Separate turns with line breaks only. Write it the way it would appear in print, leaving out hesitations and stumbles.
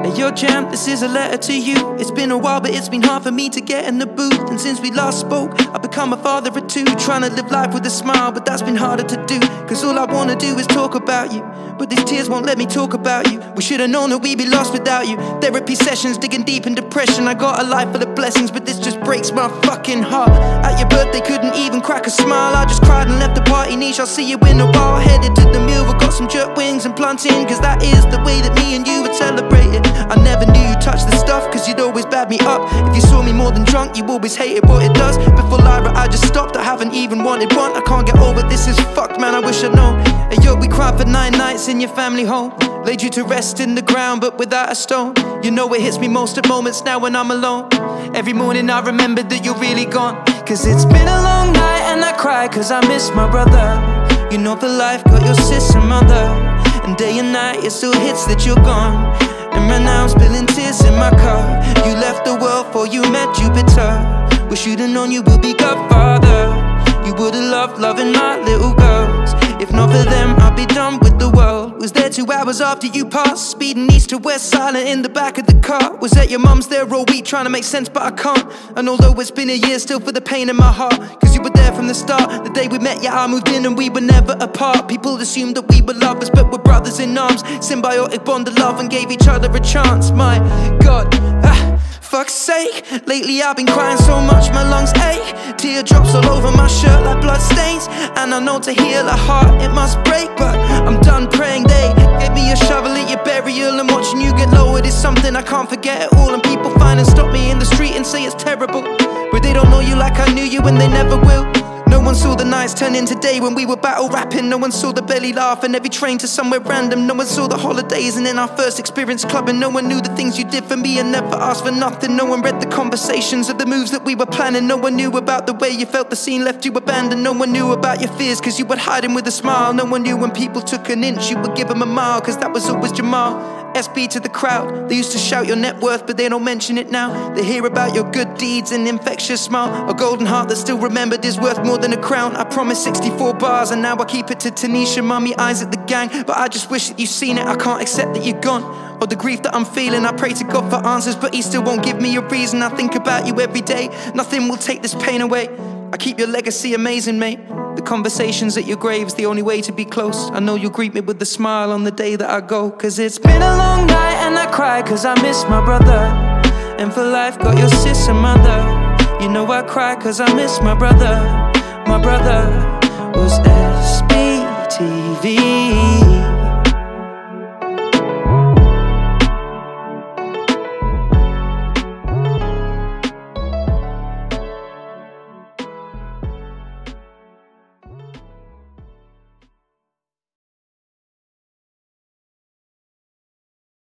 Hey yo Jam, this is a letter to you. It's been a while but it's been hard for me to get in the booth. And since we last spoke, I've become a father of two, trying to live life with a smile, but that's been harder to do. Cause all I wanna do is talk about you, but these tears won't let me talk about you. We should've known that we'd be lost without you. Therapy sessions, digging deep in depression. I got a life full of blessings, but this just breaks my fucking heart. At your birthday couldn't even crack a smile. I just cried and left the party niche. I'll see you in a while. Headed to the mill, we got some jerk wings and plantain, cause that is the way that me and you would celebrate it. I never knew you touched the stuff, cause you'd always bad me up. If you saw me more than drunk, you always hated what it does. Before Lyra I just stopped, I haven't even wanted one. I can't get over this, is fucked man, I wish I'd known. And yo, we cried for 9 nights in your family home. Laid you to rest in the ground but without a stone. You know it hits me most at moments now when I'm alone. Every morning I remember that you're really gone. Cause it's been a long night and I cry cause I miss my brother. You know for life got your sister mother. And day and night it still hits that you're gone. And right now I'm spilling tears in my car. You left the world before you met Jupiter. Wish you'd have known you would be Godfather. You would've loved loving my little girls. If not for them, I'd be done with the world. Was there 2 hours after you passed, speeding east to west, silent in the back of the car. Was that your mum's there all week, trying to make sense, but I can't. And although it's been a year, still feel the pain in my heart. Cause you were there from the start. The day we met, yeah, I moved in and we were never apart. People assumed that we were lovers, but we're brothers in arms. Symbiotic bond of love and gave each other a chance. My God, fuck's sake, lately I've been crying so much my lungs ache. Teardrops all over my shirt like blood stains. And I know to heal a heart it must break, but I'm done praying. They gave me a shovel at your burial, and watching you get lowered is something I can't forget at all. And people find and stop me in the street and say it's terrible, but they don't know you like I knew you and they never will. No one saw the nights turn into day when we were battle rapping. No one saw the belly laugh and every train to somewhere random. No one saw the holidays and then our first experience clubbing. No one knew the things you did for me and never asked for nothing. No one read the conversations of the moves that we were planning. No one knew about the way you felt the scene left you abandoned. No one knew about your fears cause you would hide him with a smile. No one knew when people took an inch you would give them a mile, cause that was always Jamal. SB to the crowd, they used to shout your net worth but they don't mention it now. They hear about your good deeds and infectious smile. A golden heart that's still remembered is worth more than a crown. I promised 64 bars and now I keep it to Tanisha, Mummy, eyes at the gang. But I just wish that you've seen it, I can't accept that you're gone. Or the grief that I'm feeling, I pray to God for answers, but he still won't give me a reason. I think about you every day, nothing will take this pain away. I keep your legacy amazing, mate. The conversations at your grave's the only way to be close. I know you'll greet me with a smile on the day that I go. Cause it's been a long night and I cry cause I miss my brother. And for life got your sister mother. You know I cry cause I miss my brother. My brother was